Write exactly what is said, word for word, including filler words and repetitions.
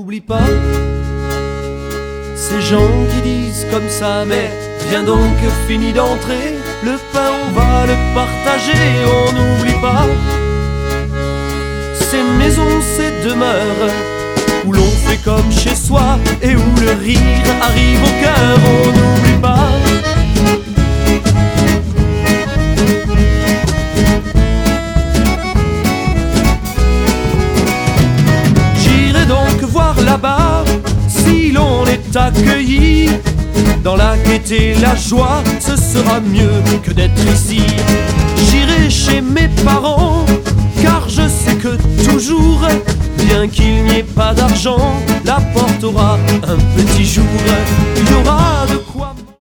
n'oublie pas ces gens qui disent comme ça, mais viens donc, fini d'entrer, le pain on va le partager. On n'oublie pas ces maisons, ces demeures où l'on fait comme chez soi et où le rire arrive au cœur. On n'oublie pas j'irai donc voir là-bas si l'on est accueilli dans la gaieté, la joie, ce sera mieux que d'être ici. J'irai chez mes parents, car je sais que toujours, bien qu'il n'y ait pas d'argent, la porte aura un petit jour. Il y aura de quoi